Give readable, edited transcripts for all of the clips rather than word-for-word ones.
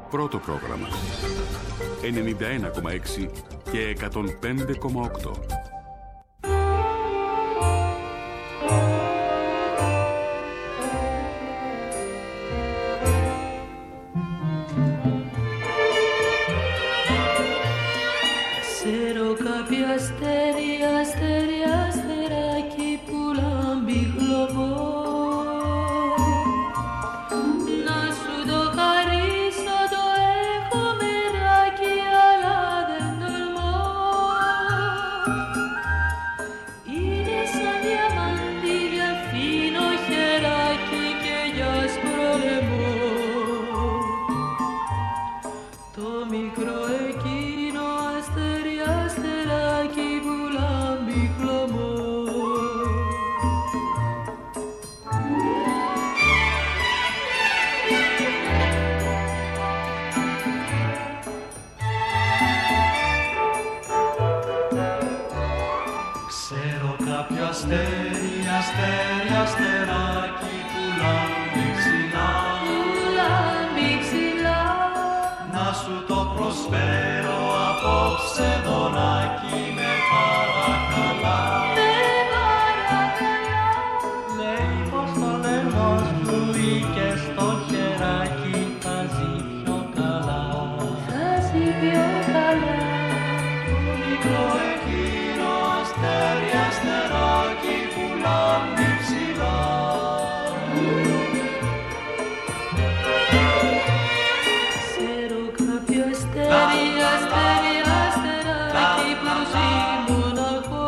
Πρώτο πρόγραμμα 91,6 και 105,8. Ξέρω κάποια αστέρια, αστέρια, αστεράκι που λάμπει χλωμό. Να σου το χαρίσω, το έχω μεράκι, αλλά δεν τολμώ. Είναι σαν διαμάντι, διαφύνω χεράκι και για σπρολεμό. Το μικρό εκείνο αστέρι, αστεράκι που λάμπει χλωμό. Ξέρω κάποιο αστέρι, αστέρι, αστεράκι που λάμπει ψηλά. Λάμπει ψηλά. Να σου το προσφέρω απόψε δωράκι, με παρακαλά. Με παρακαλά. Λέει πως το λαιμό σου ή και στο χεράκι θα ζει πιο καλά. Θα ζει πιο καλά. Το μικρό εκείνο αστέρι, αστεράκι που λάμπει ψηλά. Ξέρω κάποιο αστέρι, αστέρι, αστεράκι που ζει μοναχό.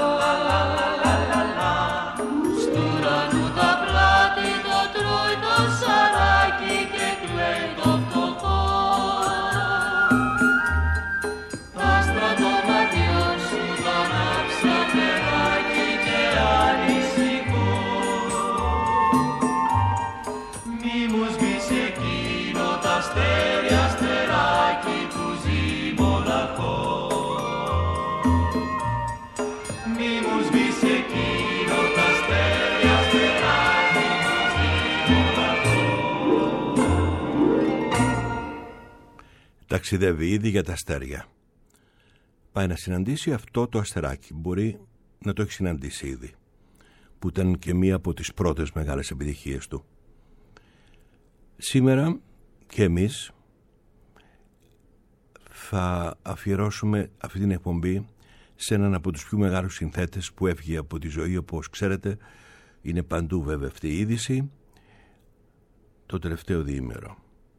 Στου ουρανού τα πλάτη το τρώει το σαράκι και κλαίει το φτωχό. Τα άστρα των ματιών σου θα ανάψα φεράκι και ανησυχώ. Μη μου σβήσει εκείνο τ' αστέρι, αστεράκι που ζει μοναχό. Μη μου σβήσει εκείνο τ' αστέρι, αστεράκι που ζει μοναχό. Ταξιδεύει ήδη για τα αστέρια. Πάει να συναντήσει αυτό το αστεράκι. Μπορεί να το έχει συναντήσει ήδη, που ήταν και μία από τις πρώτες μεγάλες επιτυχίες του. Σήμερα και εμείς θα αφιερώσουμε αυτή την εκπομπή σε έναν από τους πιο μεγάλους συνθέτες που έφυγε από τη ζωή. Όπως ξέρετε, είναι παντού βέβαια αυτή η είδηση το τελευταίο διήμερο.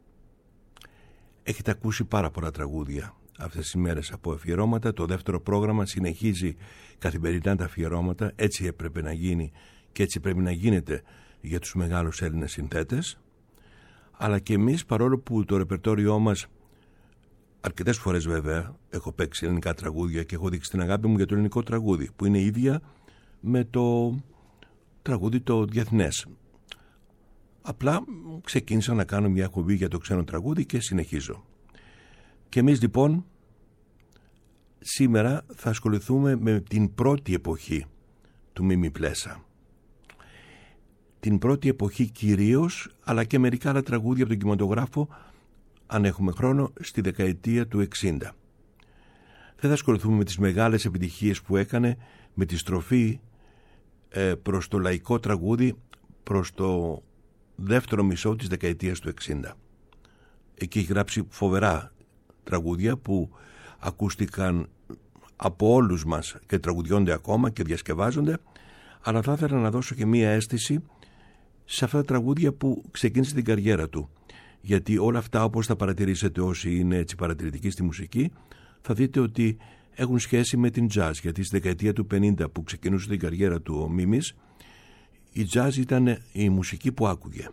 Έχετε ακούσει πάρα πολλά τραγούδια αυτές τις μέρες από αφιερώματα. Το δεύτερο πρόγραμμα συνεχίζει καθημερινά τα αφιερώματα. Έτσι έπρεπε να γίνει και έτσι πρέπει να γίνεται για τους μεγάλους Έλληνες συνθέτες. Αλλά και εμείς, παρόλο που το ρεπερτόριό μας αρκετές φορές βέβαια έχω παίξει ελληνικά τραγούδια και έχω δείξει την αγάπη μου για το ελληνικό τραγούδι, που είναι ίδια με το τραγούδι το διεθνές. Απλά ξεκίνησα να κάνω μια εκπομπή για το ξένο τραγούδι και συνεχίζω. Και εμείς λοιπόν σήμερα θα ασχοληθούμε με την πρώτη εποχή του Μίμη Πλέσα. Την πρώτη εποχή κυρίως, αλλά και μερικά άλλα τραγούδια από τον κινηματογράφο, αν έχουμε χρόνο, στη δεκαετία του 60. Δεν θα ασχοληθούμε με τις μεγάλες επιτυχίες που έκανε, με τη στροφή προς το λαϊκό τραγούδι, προς το δεύτερο μισό της δεκαετίας του 60. Εκεί έχει γράψει φοβερά τραγούδια που ακούστηκαν από όλους μας και τραγουδιώνται ακόμα και διασκευάζονται, αλλά θα ήθελα να δώσω και μία αίσθηση σε αυτά τα τραγούδια που ξεκίνησε την καριέρα του. Γιατί όλα αυτά, όπως θα παρατηρήσετε όσοι είναι έτσι παρατηρητικοί στη μουσική, θα δείτε ότι έχουν σχέση με την jazz. Γιατί στη δεκαετία του 50 που ξεκινούσε την καριέρα του ο Μίμης, η jazz ήταν η μουσική που άκουγε.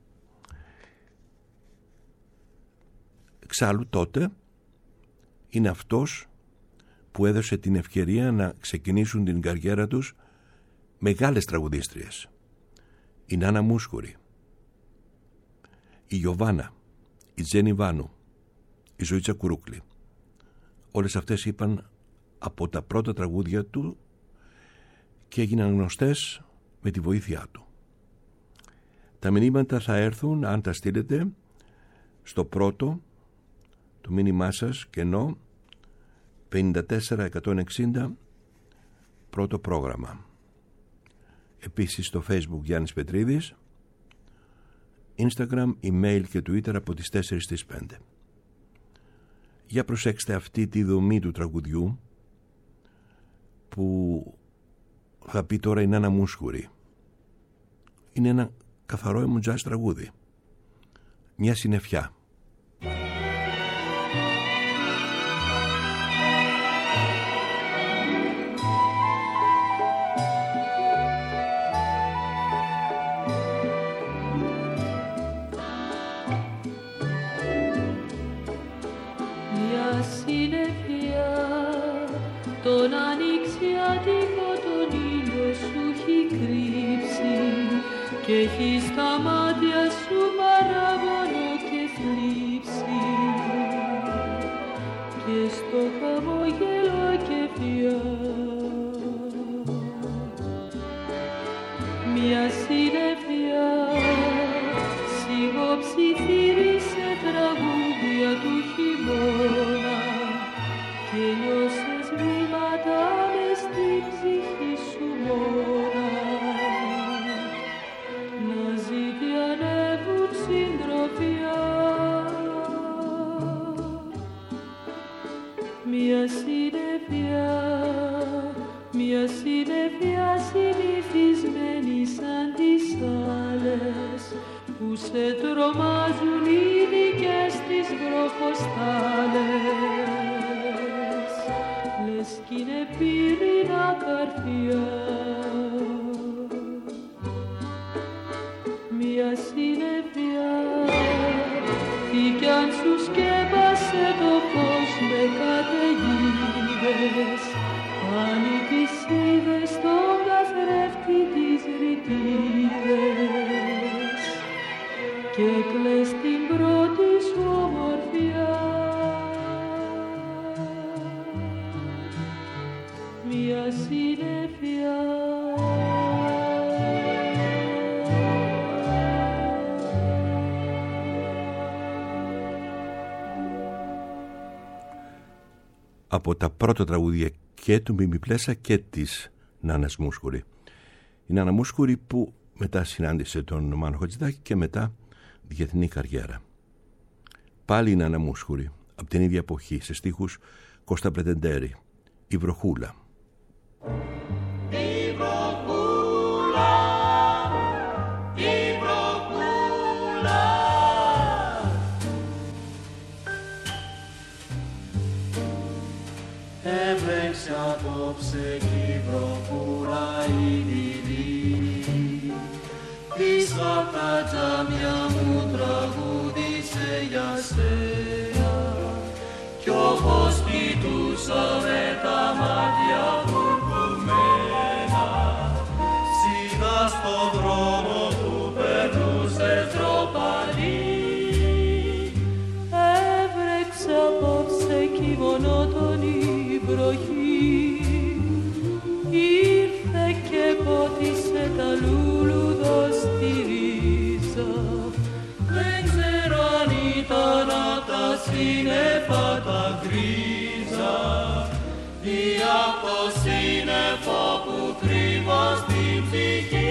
Εξάλλου τότε είναι αυτός που έδωσε την ευκαιρία να ξεκινήσουν την καριέρα τους μεγάλες τραγουδίστριες. Η Νάνα Μούσχουρη, η Γιωβάνα, η Τζένι Βάνου, η Ζωήτσα Κουρούκλη. Όλες αυτές είπαν από τα πρώτα τραγούδια του και έγιναν γνωστές με τη βοήθειά του. Τα μηνύματα θα έρθουν, αν τα στείλετε, στο πρώτο Το μήνυμά σας κενό 54160 πρώτο πρόγραμμα. Επίσης στο Facebook Γιάννης Πετρίδης, Instagram, email και Twitter από τις 4 στις 5. Για προσέξτε αυτή τη δομή του τραγουδιού που θα πει τώρα η Νάνα Μούσχουρη. Είναι ένα καθαρό εμουτζάζ τραγούδι. Μια συννεφιά. Τον ανοιξιάτικο τον ήλιο σου έχει κρύψει και έχει στα μάτια σου παράπονο και θλίψη και στο χαμόγελο και φιά μια συννεφιά σιγοψιθύρισε τραγούδια του χειμώνα και νιώσες βήματα μες στην ψυχή σου μόνα να ζητιανεύουν συντροφιά. Μια συννεφιά συνηθισμένη σαν τις άλλες που σε τρομάζουν οι δικές της βροχοστάλες λες κι είναι πύρινα καρφιά. Μια συννεφιά τι κι αν σου σκέπασε το φως με καταιγίδες πάνει τις είδες στον καθρέφτη της ρητίδες και κλαις την πρώτη σου ομορφιά. Μια συννεφιά από τα πρώτα τραγούδια και του Μίμη Πλέσα και της Νάνας Μούσχουρη. Η Νάνα Μούσχουρη που μετά συνάντησε τον Μάνο Χατζηδάκη και μετά διεθνή καριέρα. Πάλι η Νάνα Μούσχουρη από την ίδια εποχή σε στίχους Κώστα Πρετεντέρη, η Βροχούλα. Η βροχούλα, η βροχούλα έβρεξε απόψε κι η βροχούλα η δειλή της απ' τα τζάμια μου τραγούδισε για σένα κι όπως κοιτούσα με τα μάτια βουρκωμένα σιγά στον δρόμο που περνούσε τροπαλή έβρεξε απόψε κι μονότονη βροχή ήρθε και πότισε τα λούλουδο στη ρίζα δεν ξέρω αν ήταν απ' τα σύννεφα τα γκρίζα ή απ' το σύννεφο που κρύβω στην ψυχή.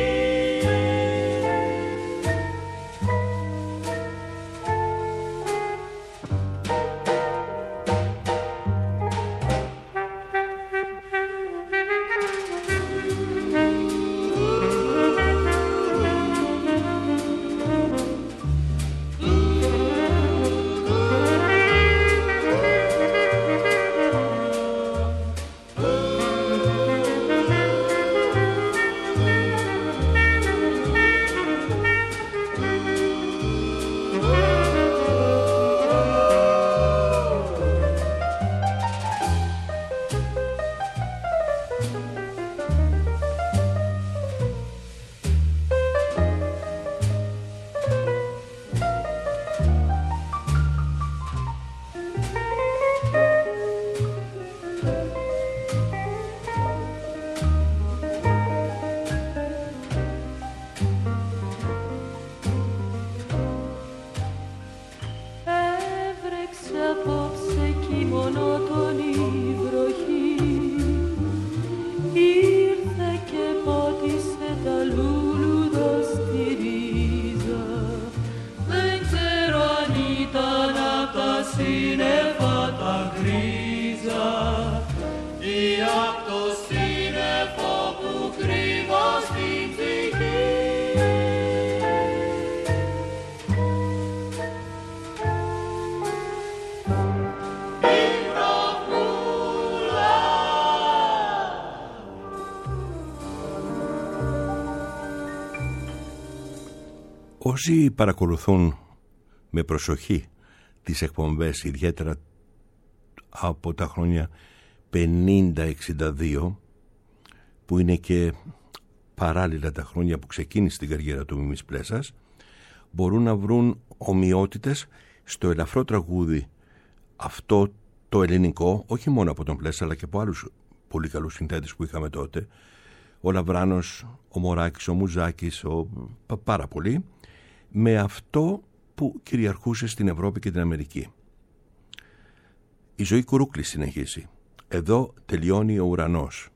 η μονότονη βροχή ήρθε και πάτησε τα λούλουδα στη ρίζα. Δεν ξέρω αν ήταν απ' τα σύννεφα τα γκρίζα ή απ' το σύννεφο που κρύβω στην ψυχή. Όσοι παρακολουθούν με προσοχή τις εκπομπές, ιδιαίτερα από τα χρόνια 50-62, που είναι και παράλληλα τα χρόνια που ξεκίνησε την καριέρα του Μίμης Πλέσας, μπορούν να βρουν ομοιότητες στο ελαφρό τραγούδι αυτό το ελληνικό, όχι μόνο από τον Πλέσα αλλά και από άλλους πολύ καλούς συνθέτες που είχαμε τότε, ο Λαβράνος, ο Μωράκης, ο Μουζάκης, πάρα πολύ, με αυτό που κυριαρχούσε στην Ευρώπη και την Αμερική. Η ζωή Κουρούκλη συνεχίζει. Εδώ τελειώνει ο ουρανός.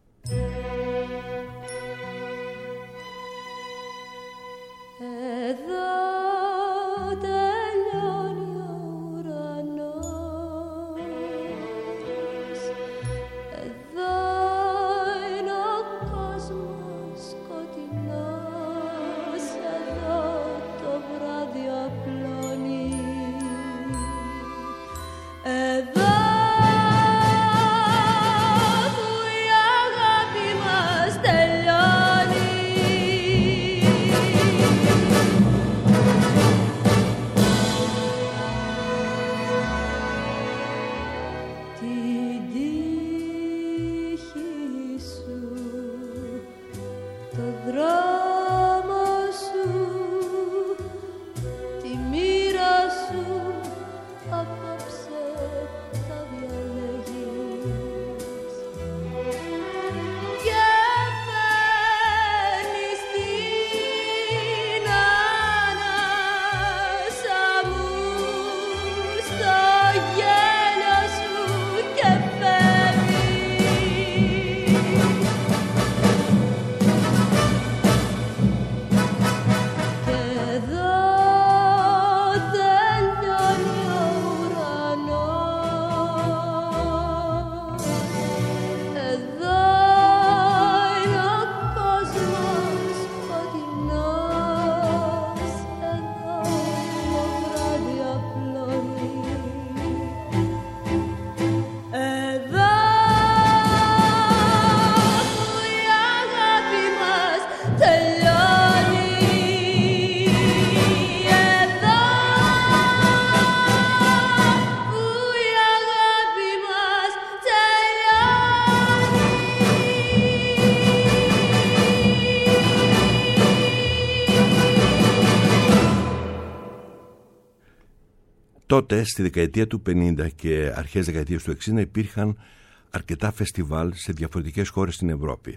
Τότε, στη δεκαετία του 50 και αρχές δεκαετίας του 60, υπήρχαν αρκετά φεστιβάλ σε διαφορετικές χώρες στην Ευρώπη.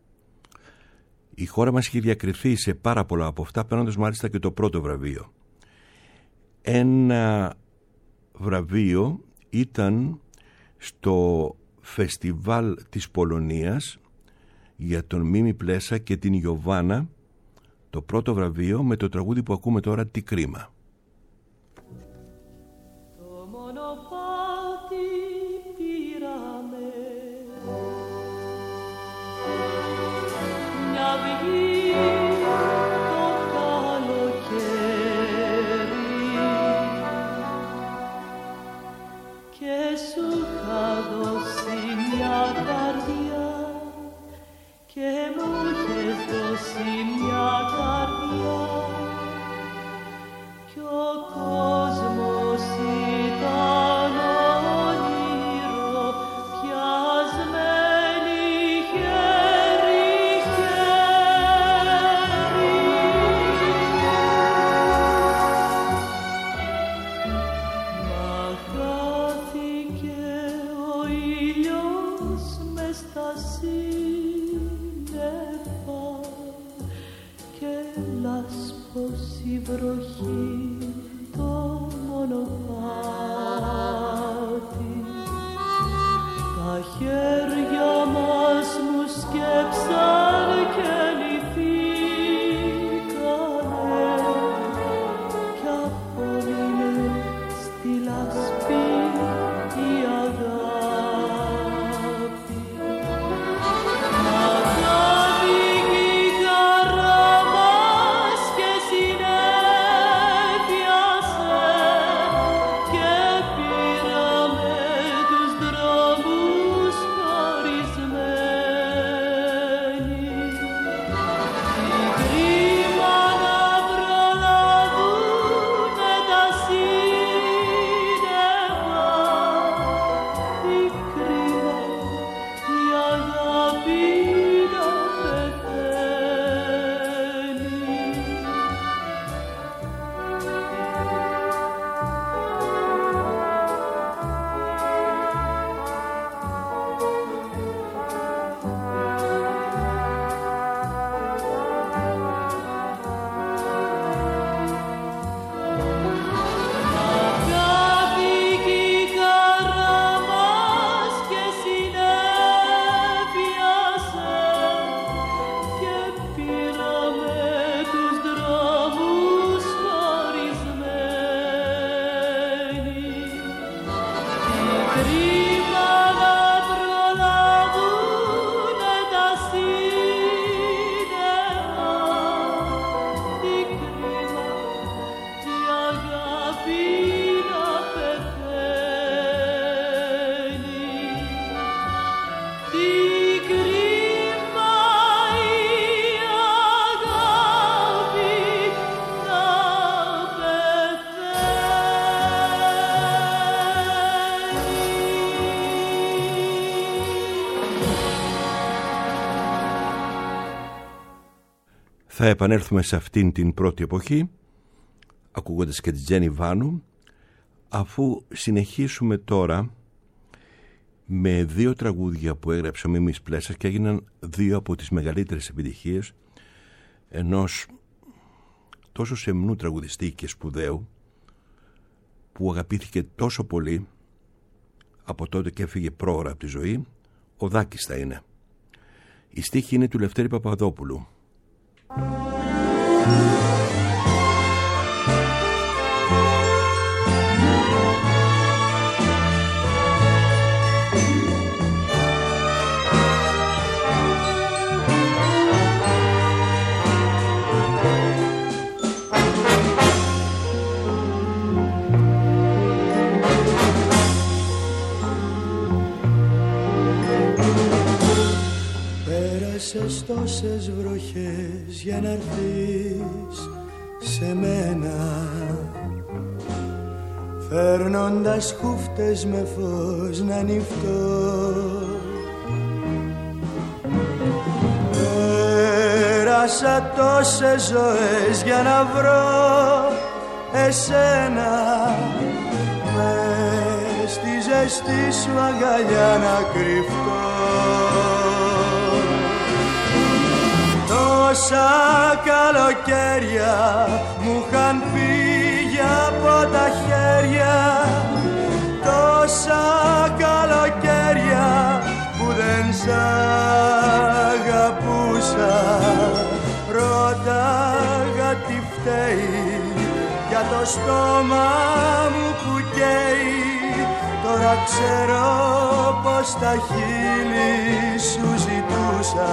Η χώρα μας είχε διακριθεί σε πάρα πολλά από αυτά, παίρνοντας μάλιστα και το πρώτο βραβείο. Ένα βραβείο ήταν στο φεστιβάλ της Πολωνίας για τον Μίμη Πλέσα και την Ιωβάνα, το πρώτο βραβείο με το τραγούδι που ακούμε τώρα, «Τι κρίμα». Θα επανέλθουμε σε αυτήν την πρώτη εποχή, ακούγοντας και τη Τζένι Βάνου, αφού συνεχίσουμε τώρα με 2 τραγούδια που έγραψε ο Μίμης Πλέσας και έγιναν 2 από τις μεγαλύτερες επιτυχίες ενός τόσο σεμνού τραγουδιστή και σπουδαίου, που αγαπήθηκε τόσο πολύ από τότε και έφυγε πρόωρα από τη ζωή. Ο Δάκης θα είναι. Η στίχη είναι του Λευτέρη Παπαδόπουλου. Πέρασες τόσες βροχές για να έρθεις σε μένα, φέρνοντας χούφτες με φως να νυχτώ. Πέρασα τόσες ζωές για να βρω εσένα, μες στη ζεστή σου αγκαλιά να κρυφτώ. Τόσα καλοκαίρια μου είχαν φύγει από τα χέρια, τόσα καλοκαίρια που δεν σ' αγαπούσα. Ρώταγα τι φταίει για το στόμα μου που καίει, τώρα ξέρω πως τα χείλη σου ζητούσα.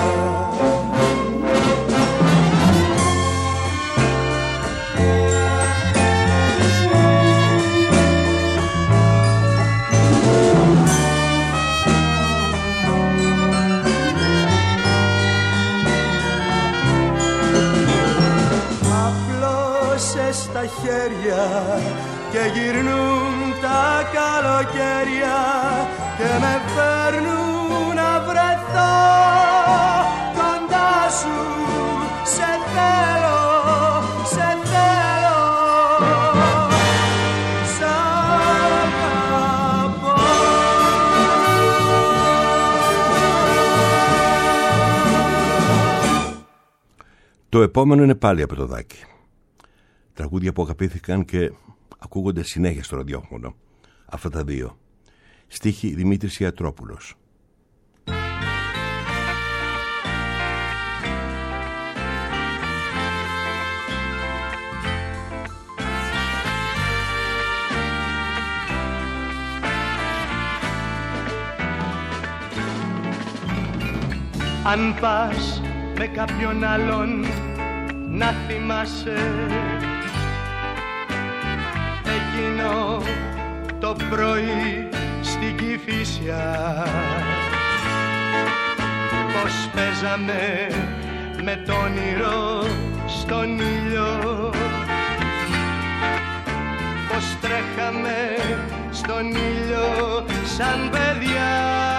Στα χέρια και γυρνούν τα καλοκαίρια και με φέρνουν να βρεθώ κοντά σου. Σε θέλω, σε θέλω, σ' αγαπώ. Το επόμενο είναι πάλι από το Δάκη. Τραγούδια που αγαπήθηκαν και ακούγονται συνέχεια στο ραδιόφωνο. Αυτά τα 2. Στίχη Δημήτρης Ιατρόπουλος. Αν πας με κάποιον άλλον να θυμάσαι εκείνο το πρωί στην Κηφισιά, πως παίζαμε με το όνειρο στον ήλιο, πως τρέχαμε στον ήλιο σαν παιδιά.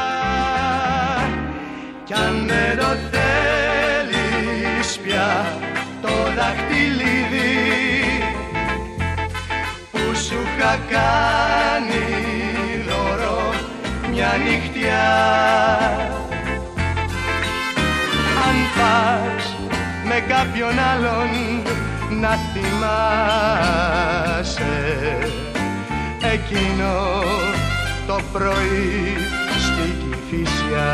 Κι αν δεν το θέλεις πια το δαχτυλίδι που σου είχα κάνει δώρο μια νυχτιά, αν πας με κάποιον άλλον να θυμάσαι εκείνο το πρωί στην Κηφισιά,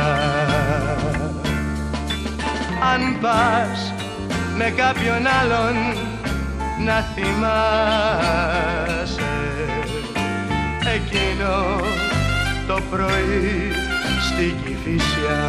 αν πας με κάποιον άλλον να θυμάσαι εκείνο το πρωί στην Κηφισιά.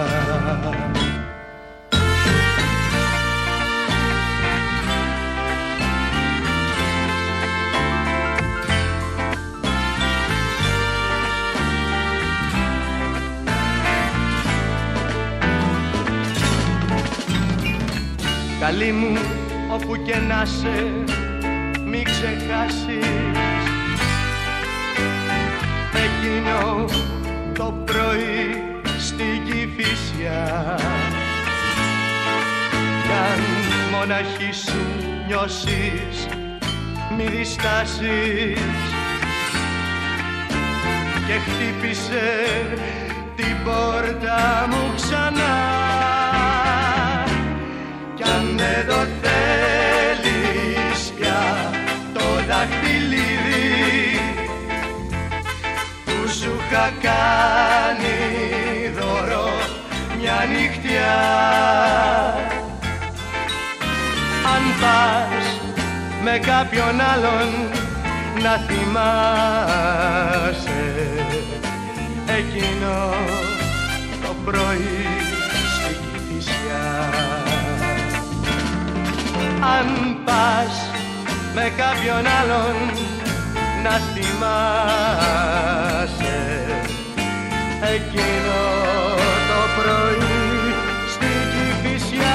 Καλή μου, όπου και να σε, μη ξεχάσεις εκείνο το πρωί στην Κηφισιά. Κι αν μοναχή σου νιώσεις, μη διστάσεις. Και χτύπησε την πόρτα μου ξανά. Κι αν δεν το θέλεις πια το δαχτυλίδι που σου είχα κάνει δώρο μια νυχτιά, αν πας με κάποιον άλλον να θυμάσαι εκείνο το πρωί στην Κηφισιά. Αν πας με κάποιον άλλον να θυμάσαι εκείνο το πρωί στην Κηφισιά.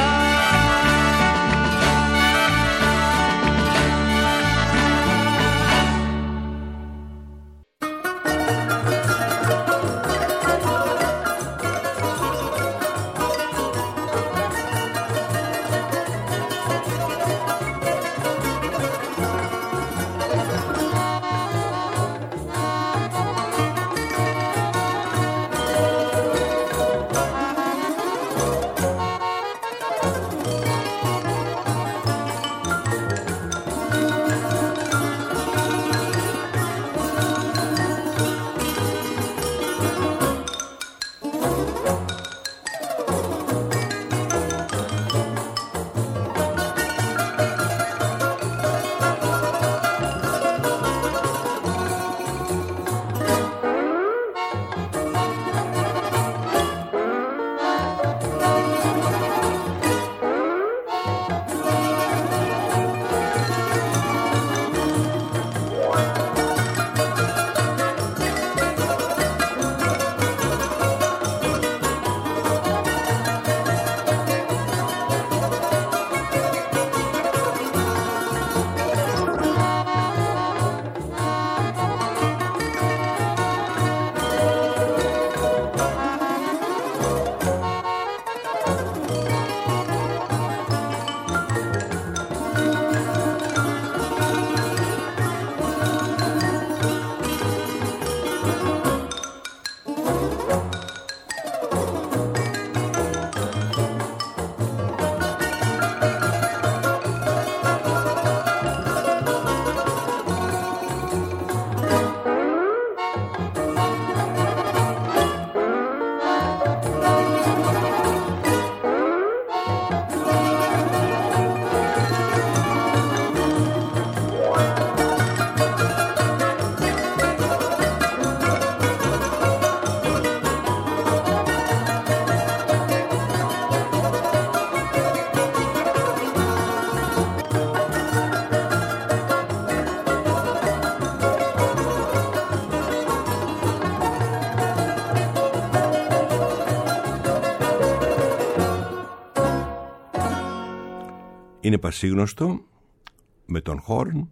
Είναι πασίγνωστο με τον Χόρν,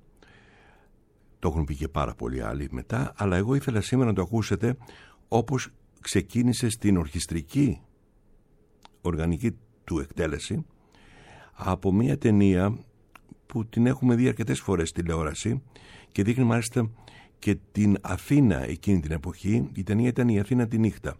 το έχουν πει και πάρα πολλοί άλλοι μετά, αλλά εγώ ήθελα σήμερα να το ακούσετε όπως ξεκίνησε στην ορχιστρική οργανική του εκτέλεση από μια ταινία που την έχουμε δει αρκετές φορές στη τηλεόραση και δείχνει μάλιστα και την Αθήνα εκείνη την εποχή. Η ταινία ήταν η Αθήνα τη νύχτα.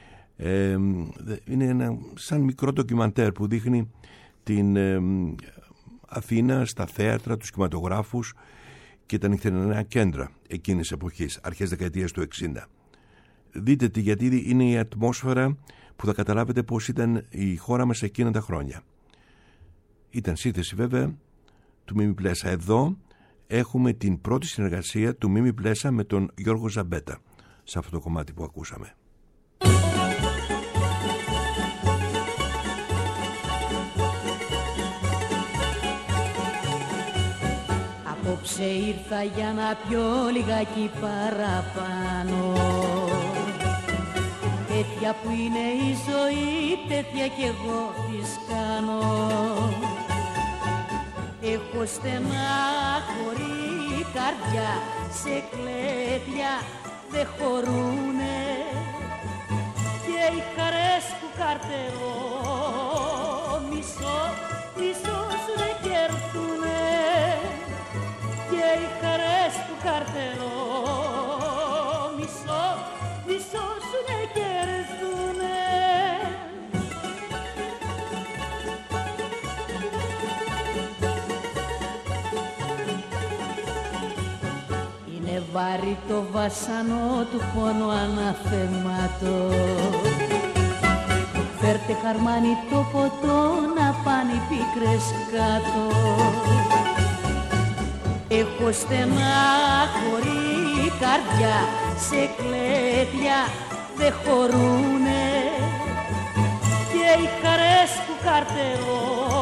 Είναι ένα σαν μικρό ντοκιμαντέρ που δείχνει την Αθήνα στα θέατρα, τους κινηματογράφους και τα νυχτερινά κέντρα εκείνης της εποχής, αρχές δεκαετίας του 60. Δείτε τι, γιατί είναι η ατμόσφαιρα που θα καταλάβετε πώς ήταν η χώρα μας εκείνα τα χρόνια. Ήταν σύνθεση βέβαια του Μίμη Πλέσα. Εδώ έχουμε την πρώτη συνεργασία του Μίμη Πλέσα με τον Γιώργο Ζαμπέτα σε αυτό το κομμάτι που ακούσαμε. Απόψε ήρθα για να πιω λιγάκι παραπάνω. Τέτοια που είναι η ζωή, τέτοια κι εγώ της κάνω. Έχω στενάχωρη καρδιά, σε κλέπια δε χωρούνε. Και οι χαρές που καρτερώ, μισό, μισό σου καρτελό. Μισώσουνε και έρθουνε. Είναι βάρη το βασανό του πόνου αναθεμάτο. Φέρτε χαρμάνι το ποτό να πάνε οι πίκρες κάτω. Έχω στενάχωρη καρδιά, σε κλαίδια δε χωρούνε και οι χαρές του καρτελό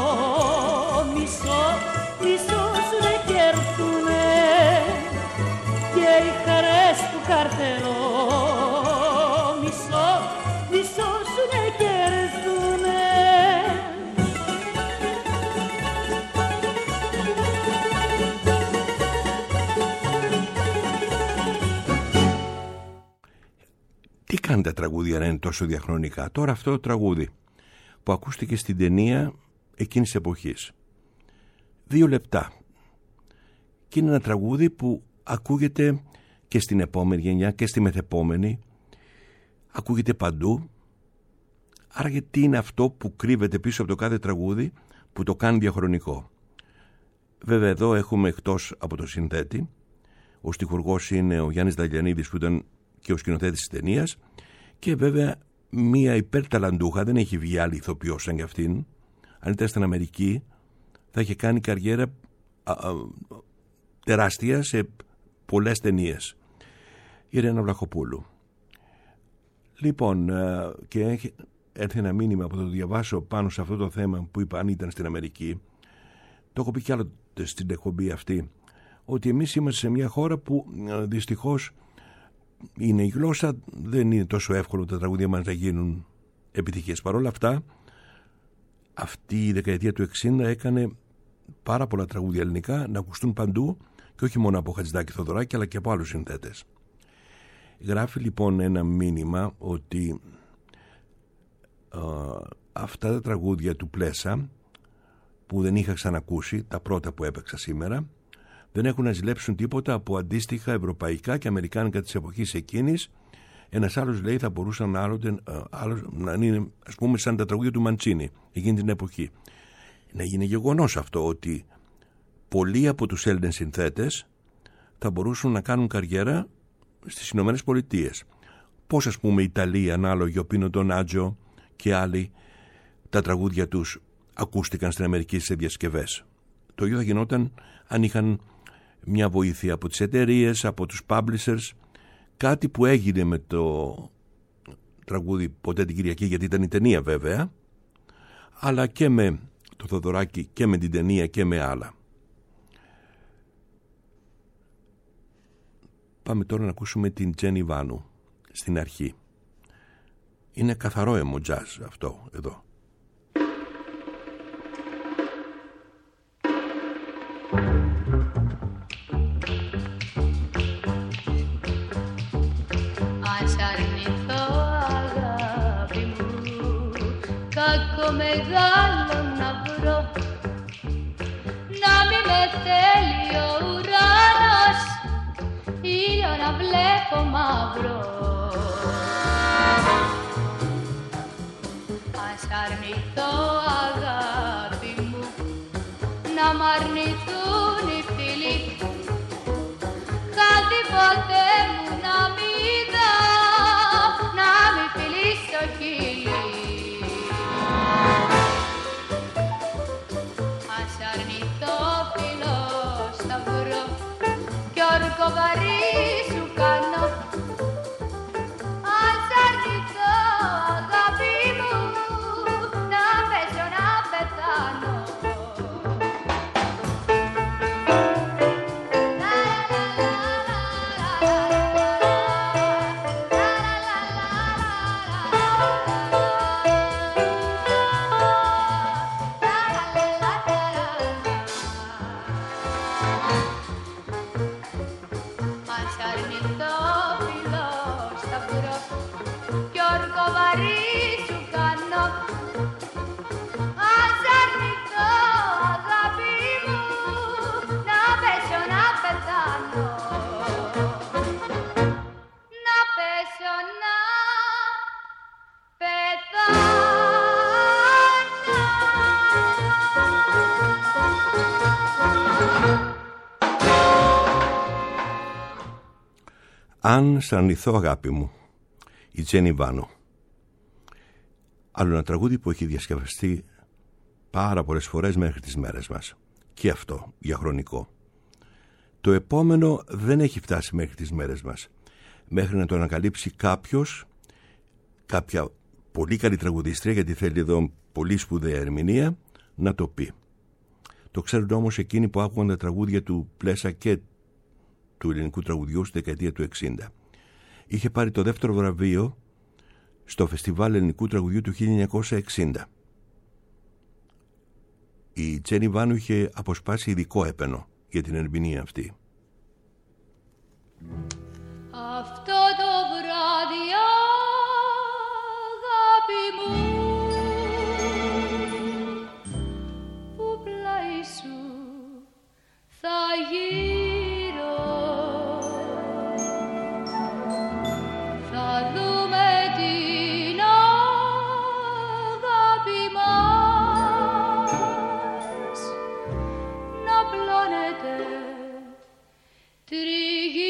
μισώσουνε και έρθουνε και οι χαρές του καρτελό μισώσουνε και έρθουνε. Τι κάνει τα τραγούδια να είναι τόσο διαχρονικά? Τώρα αυτό το τραγούδι που ακούστηκε στην ταινία εκείνης της εποχής, 2 λεπτά, και είναι ένα τραγούδι που ακούγεται και στην επόμενη γενιά και στη μεθεπόμενη, ακούγεται παντού. Άρα γιατί είναι αυτό που κρύβεται πίσω από το κάθε τραγούδι που το κάνει διαχρονικό? Βέβαια εδώ έχουμε, εκτός από το συνθέτη, ο στιχουργός είναι ο Γιάννης Δαλιανίδης που ήταν και ο σκηνοθέτης της ταινίας, και βέβαια μία υπερταλαντούχα, δεν έχει βγει άλλη ηθοποιός σαν κι αυτήν. Αν ήταν στην Αμερική θα είχε κάνει καριέρα τεράστια σε πολλές ταινίες. Η Ρένα Βλαχοπούλου. Λοιπόν, και έρθει ένα μήνυμα που θα το διαβάσω πάνω σε αυτό το θέμα που είπα, αν ήταν στην Αμερική. Το έχω πει κι άλλο στην εκπομπή αυτή, ότι εμείς είμαστε σε μια χώρα που δυστυχώς είναι η γλώσσα, δεν είναι τόσο εύκολο τα τραγούδια μας να γίνουν επιτυχίες. Παρ' όλα αυτά, αυτή η δεκαετία του 60 έκανε πάρα πολλά τραγούδια ελληνικά να ακουστούν παντού, και όχι μόνο από Χατζηδάκη Θοδωράκη αλλά και από άλλους συνθέτες. Γράφει λοιπόν ένα μήνυμα ότι αυτά τα τραγούδια του Πλέσα που δεν είχα ξανακούσει, τα πρώτα που έπαιξα σήμερα, δεν έχουν να ζηλέψουν τίποτα από αντίστοιχα ευρωπαϊκά και αμερικάνικα της εποχής εκείνης. Ένας άλλος λέει θα μπορούσαν να είναι, ας πούμε, σαν τα τραγούδια του Μαντσίνη εκείνη την εποχή. Να γίνει γεγονός αυτό, ότι πολλοί από τους Έλληνες συνθέτες θα μπορούσαν να κάνουν καριέρα στις Ηνωμένες Πολιτείες. Πώς, ας πούμε, οι Ιταλοί ανάλογοι, ο Πίνο Ντονάτζο και άλλοι, τα τραγούδια τους ακούστηκαν στην Αμερική σε διασκευές. Το ίδιο θα γινόταν αν είχαν μια βοήθεια από τις εταιρείες, από τους publishers, κάτι που έγινε με το τραγούδι Ποτέ την Κυριακή, γιατί ήταν η ταινία βέβαια, αλλά και με το Θοδωράκη και με την ταινία και με άλλα. Πάμε τώρα να ακούσουμε την Τζένι Βάνου στην αρχή. Είναι καθαρό emo jazz αυτό εδώ. Ας αρνηθώ αγάπη μου, κακό μεγάλο να βρω, να μη με θέλει ο ουρανός, ήλιο να βλέπω μαύρο. Ας αρνηθώ αγάπη μου, να μ' αρνηθούν οι φίλοι, κάτι ποτέ μου να μην δω, να μην φιλήσω χείλη. Ας αρνηθώ φιλό σταυρό κι όρκο βαρύ σου κάνω, Αν σ' αρνηθώ αγάπη μου, η Τζένι Βάνου. Άλλο ένα τραγούδι που έχει διασκευαστεί πάρα πολλές φορές μέχρι τις μέρες μας. Και αυτό διαχρονικό. Το επόμενο δεν έχει φτάσει μέχρι τις μέρες μας. Μέχρι να το ανακαλύψει κάποιος, κάποια πολύ καλή τραγουδίστρια, γιατί θέλει εδώ πολύ σπουδαία ερμηνεία, να το πει. Το ξέρουν όμως εκείνοι που άκουγαν τα τραγούδια του Πλέσα και του ελληνικού τραγουδιού στη δεκαετία του 60. Είχε πάρει το δεύτερο βραβείο στο Φεστιβάλ Ελληνικού Τραγουδιού του 1960. Η Τζένι Βάνου είχε αποσπάσει ειδικό έπαινο για την ερμηνεία αυτή. Αυτό το βράδυ, αγάπη μου, που πλάι σου θα γύρω, θα δούμε την αγάπη μας να πλώνεται τριγύρω.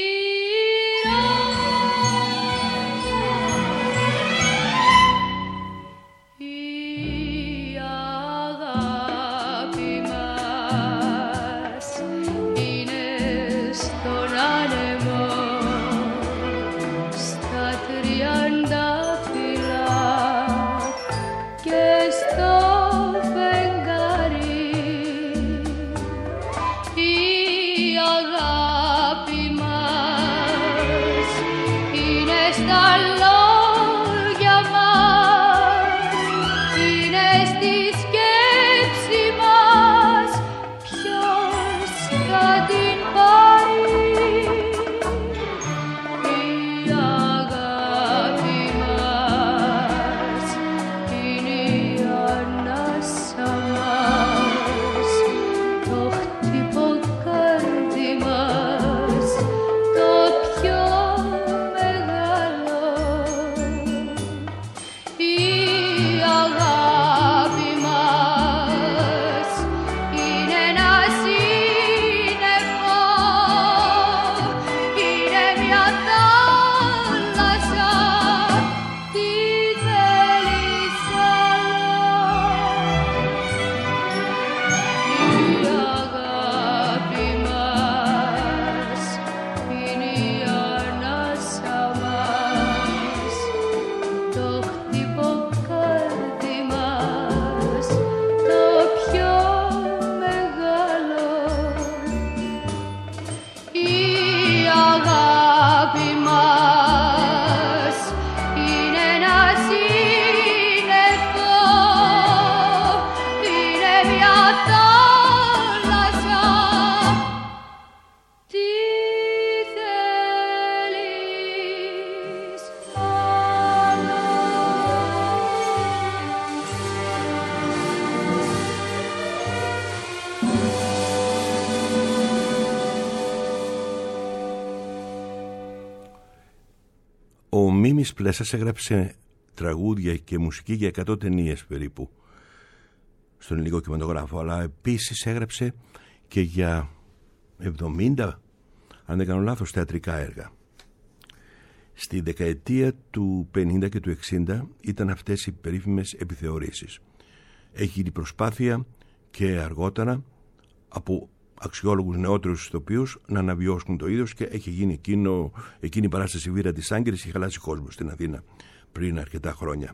Ο Μίμης Πλέσας έγραψε τραγούδια και μουσική για 100 ταινίες περίπου στον ελληνικό κινηματογράφο, αλλά επίσης έγραψε και για 70, αν δεν κάνω λάθος, θεατρικά έργα. Στη δεκαετία του 50 και του 60 ήταν αυτές οι περίφημες επιθεωρήσεις. Έχει γίνει προσπάθεια και αργότερα από αξιόλογους νεότερους ηθοποιούς να αναβιώσουν το είδος και έχει γίνει εκείνη η παράσταση Βήρα της Άγκυρης, είχε χαλάσει κόσμο στην Αθήνα πριν αρκετά χρόνια.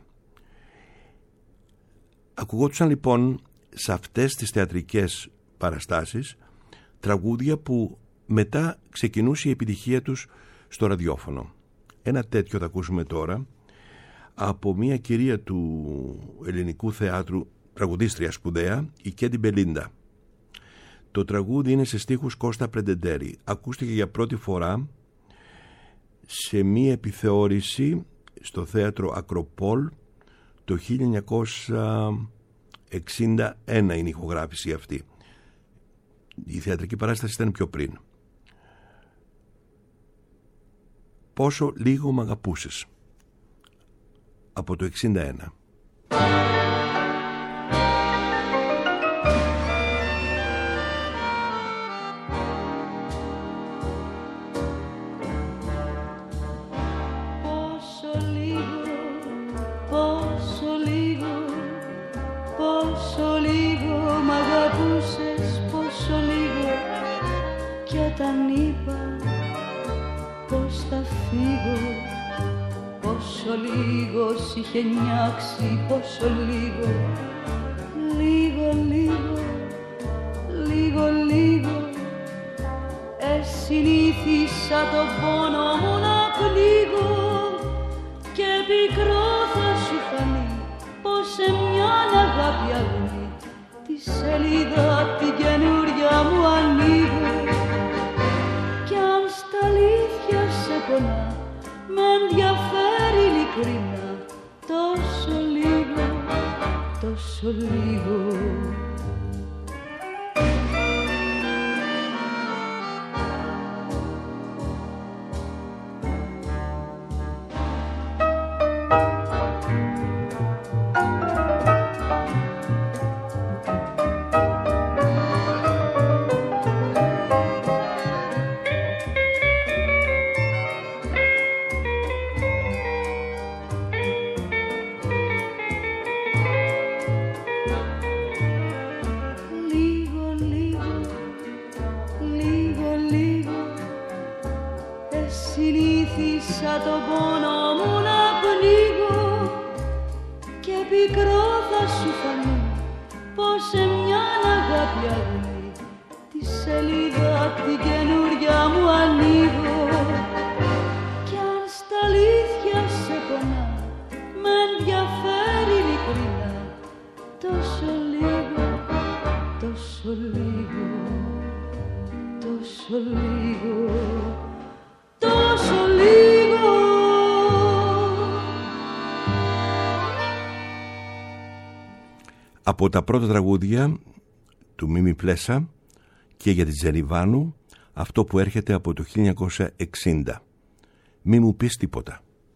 Ακουγόντουσαν λοιπόν σε αυτές τις θεατρικές παραστάσεις τραγούδια που μετά ξεκινούσε η επιτυχία τους στο ραδιόφωνο. Ένα τέτοιο θα ακούσουμε τώρα από μια κυρία του ελληνικού θεάτρου, τραγουδίστρια σπουδαία, η Κέντι Μπελίντα. Το τραγούδι είναι σε στίχους Κώστα Πρεντεντέρη. Ακούστηκε για πρώτη φορά σε μία επιθεώρηση στο θέατρο Ακροπόλ το 1961 είναι η ηχογράφηση αυτή. Η θεατρική παράσταση ήταν πιο πριν. Πόσο λίγο μ' αγαπούσες, από το 61. φύγω. Πόσο λίγος είχε νιάξει, πόσο λίγο. Λίγο, λίγο, λίγο, λίγο. Συνήθισα τον πόνο μου να πνίγω και πικρό θα σου φανεί πως σε μια αγάπη αγνή τη σελίδα την καινούρια μου ανοίγω. Κι αν στα αλήθεια σε πονά με ενδιαφέρει ειλικρινά τόσο λίγο, τόσο λίγο. Συνήθισα τον πόνο μου να πνίγω και πικρό θα σου φανεί πως σε μια αγάπη αγνή τη σελίδα την καινούρια μου ανοίγω. Κι αν στα αλήθεια σε πονά με ενδιαφέρει ειλικρινά τόσο λίγο, τόσο λίγο, τόσο λίγο, τόσο λίγο. Από τα πρώτα τραγούδια του Μίμη Πλέσα και για τη Τζεριβάνου, αυτό που έρχεται από το 1960. Μη μου πεις τίποτα.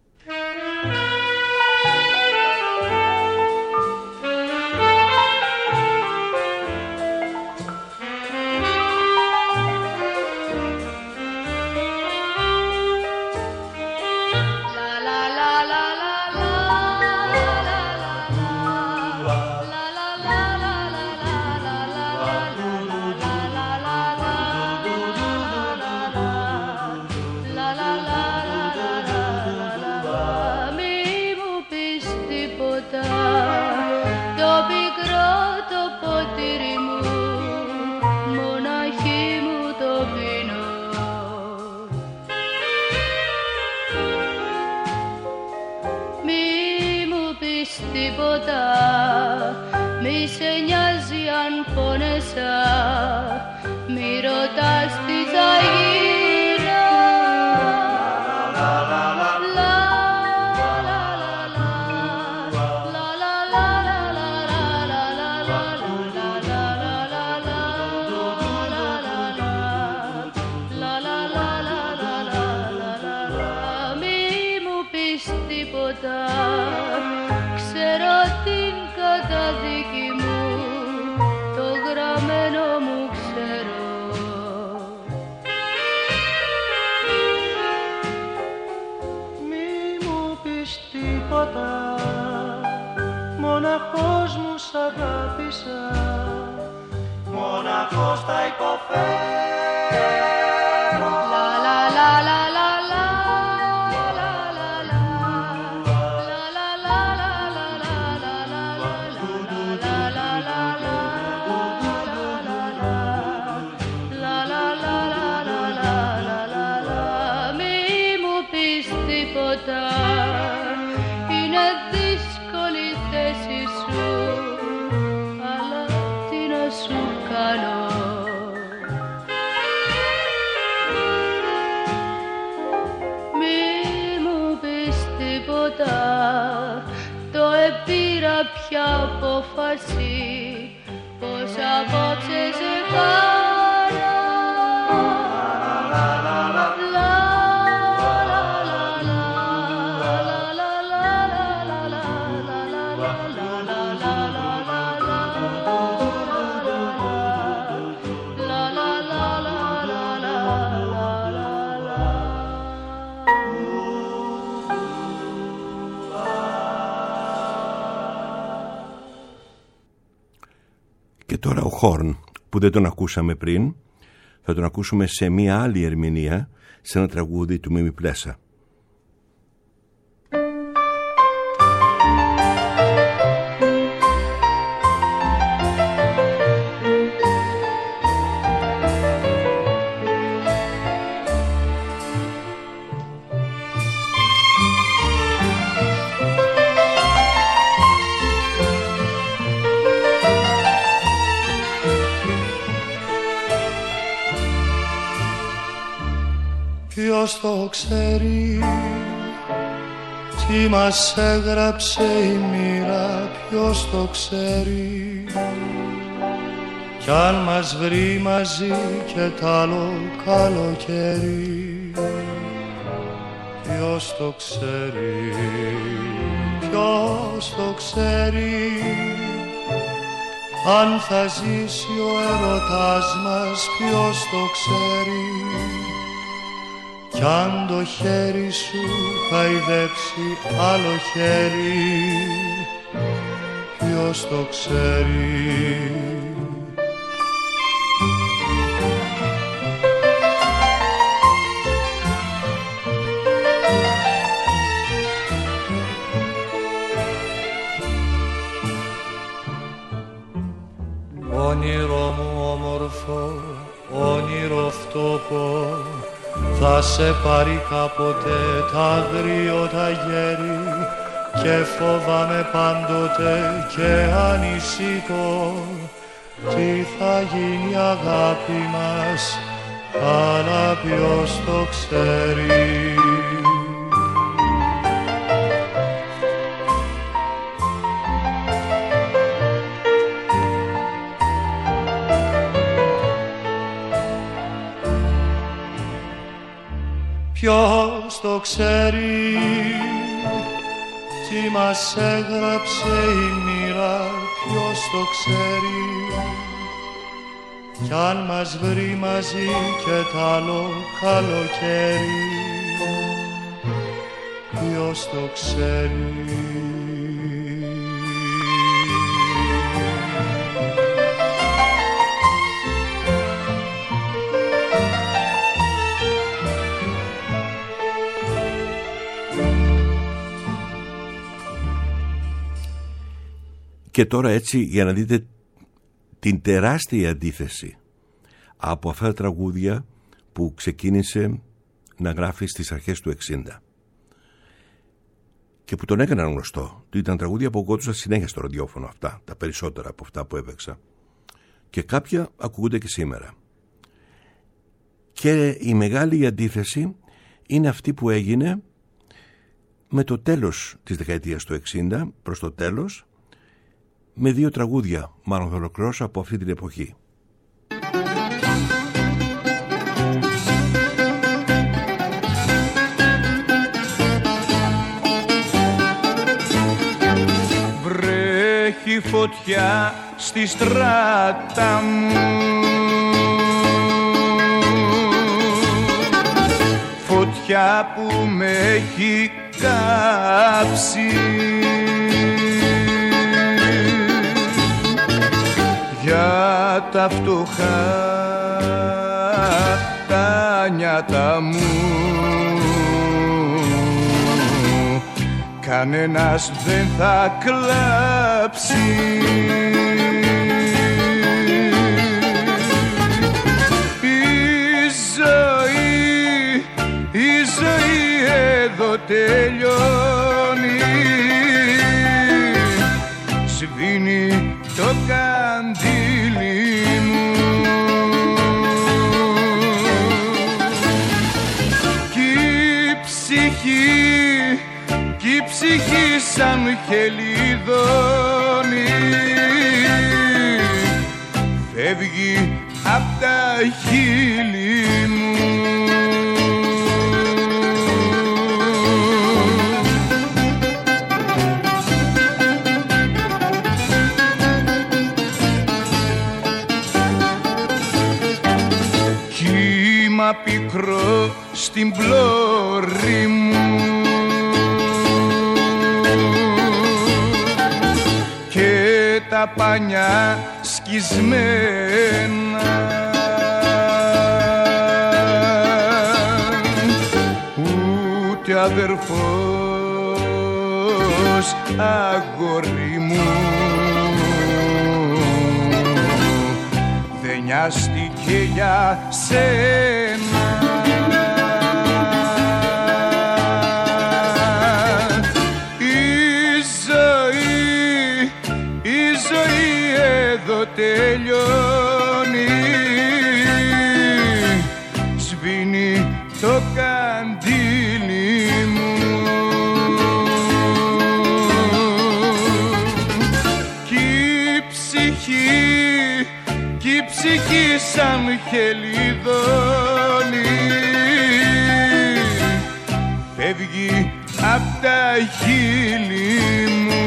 Μη σε νοιάζει αν πόνεσα, μη ρωτάς τι θα γίνω. Μη μου πεις τίποτα, ξέρω την καταδίκη μου, το γραμμένο μου ξέρω. Μη μου πεις τίποτα, μοναχός μου σ' αγάπησα, μοναχός θα υποφέρω. Λα λα λα λα λα. Είναι δύσκολη η θέση σου, αλλά τι να σου κάνω. Μη μου πεις τίποτα, το επήρα πια απόφαση, πως απόψε σε κάνω. Και τώρα ο Χόρν, που δεν τον ακούσαμε πριν, θα τον ακούσουμε σε μία άλλη ερμηνεία, σε ένα τραγούδι του Μίμη Πλέσα. Ποιος το ξέρει, τι μας έγραψε η μοίρα, ποιος το ξέρει. Κι αν μας βρει μαζί και τ' άλλο καλοκαίρι, ποιος το ξέρει, ποιος το ξέρει. Αν θα ζήσει ο έρωτας μας, ποιος το ξέρει. Κι αν το χέρι σου χαϊδέψει άλλο χέρι, ποιος το ξέρει. Όνειρο μου όμορφο, όνειρο φτώχο, θα σε πάρει κάποτε τ' αγριότα γέρι. Και φοβάμαι πάντοτε και ανησυχώ, τι θα γίνει η αγάπη μας, αλλά ποιος το ξέρει. Ποιος το ξέρει, τι μας έγραψε η μοίρα, ποιος το ξέρει. Κι αν μας βρει μαζί και τ' άλλο καλοκαίρι, ποιος το ξέρει. Και τώρα έτσι για να δείτε την τεράστια αντίθεση από αυτά τα τραγούδια που ξεκίνησε να γράφει στις αρχές του 60 και που τον έκαναν γνωστό. Ήταν τραγούδια που ακούγονταν συνέχεια στο ραδιόφωνο, αυτά, τα περισσότερα από αυτά που έπαιξα, και κάποια ακούγονται και σήμερα. Και η μεγάλη αντίθεση είναι αυτή που έγινε με το τέλος της δεκαετίας του 60, προς το τέλος, με δύο τραγούδια, μάλλον θα ολοκληρώσω από αυτή την εποχή. Βρέχει φωτιά στη στράτα μου, φωτιά που με έχει κάψει. Για τα φτωχά τα νιάτα μου κανένας δεν θα κλάψει. Η ζωή εδώ τελειώνει, σβήνει το καντήλι μου κι η ψυχή σαν χελιδόνι φεύγει απ' τα χείλη μου. Κύμα πικρό στην πλώρη μου και τα πανιά σκισμένα, ούτε αδερφός αγόρι μου δεν νοιάστηκε για σένα. Η ζωή εδώ τελειώνει, σβήνει το καν σαν χελιδόνι φεύγει απ' τα χείλη μου.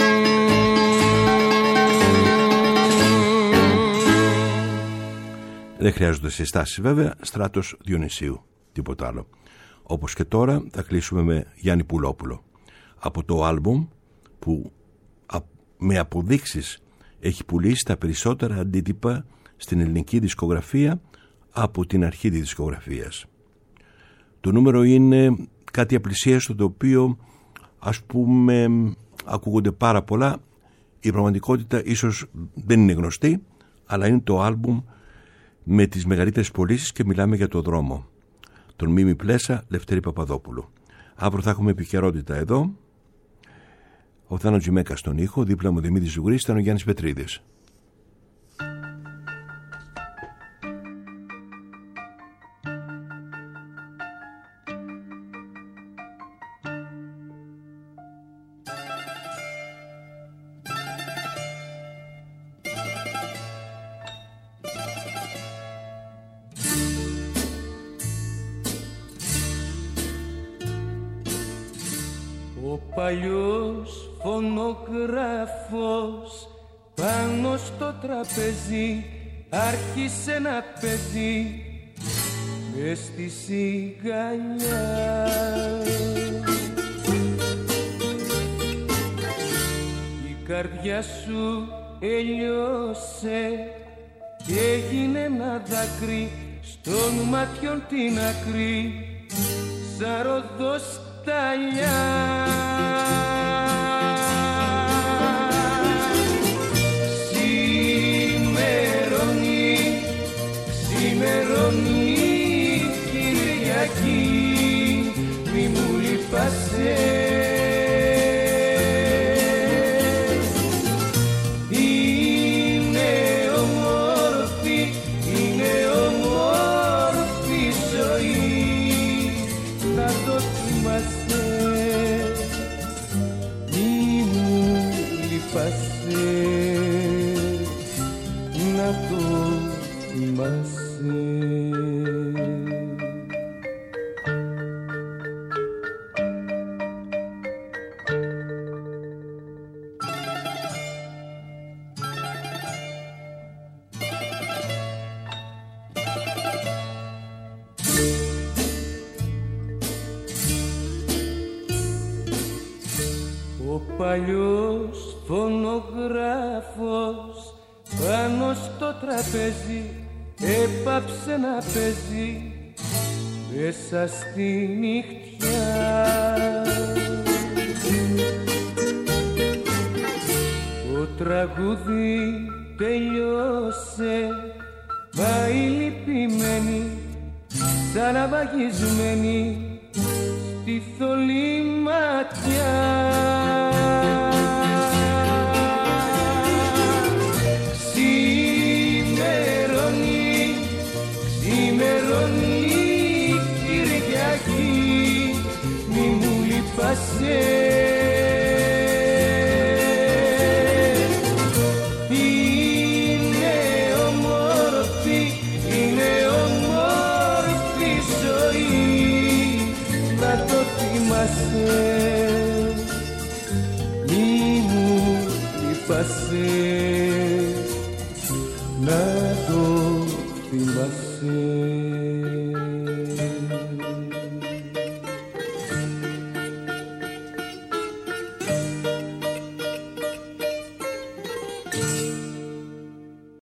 Δεν χρειάζονται συστάσεις βέβαια, Στράτος Διονυσίου, τίποτα άλλο. Όπως και τώρα θα κλείσουμε με Γιάννη Πουλόπουλο από το άλμπουμ που με αποδείξεις έχει πουλήσει τα περισσότερα αντίτυπα στην ελληνική δισκογραφία από την αρχή της δισκογραφίας. Το νούμερο είναι κάτι απλησίαστο, το οποίο ας πούμε ακούγονται πάρα πολλά. Η πραγματικότητα ίσως δεν είναι γνωστή, αλλά είναι το άλμπουμ με τις μεγαλύτερες πωλήσεις και μιλάμε για το δρόμο. Τον Μίμη Πλέσα, Λευτέρη Παπαδόπουλου. Αύριο θα έχουμε επικαιρότητα εδώ. Ο Θάνο Τζιμέκα στον ήχο, δίπλα μου Δημήτρης Ζουγρής, ήταν ο Γιάννης Πετρίδης. Ο παλιός φωνογράφος πάνω στο τραπέζι άρχισε να παίζει μες στη σιγαλιά. Η καρδιά σου έλειωσε και έγινε ένα δάκρυ στον μάτιον την άκρη σαν ροδοσταλιά. Ξημερώνει Κυριακή, μη μου λείπασαι. Είναι όμορφη ζωή, να το θυμάσαι. Μη μου λείπασαι, να το θυμάσαι. Ο παλιός φωνογράφος πάνω στο τραπέζι έπαψε να παίζει μέσα στη νυχτιά. Το τραγούδι τελειώσε, μα οι λυπημένοι σαν αβαγισμένοι στη θολή ματιά. Ξημερώνει Κυριακή, μη μου λείπασαι. Είναι όμορφη ζωή, να το θυμάσαι. Μη μου λείπασαι, να το θυμάσαι.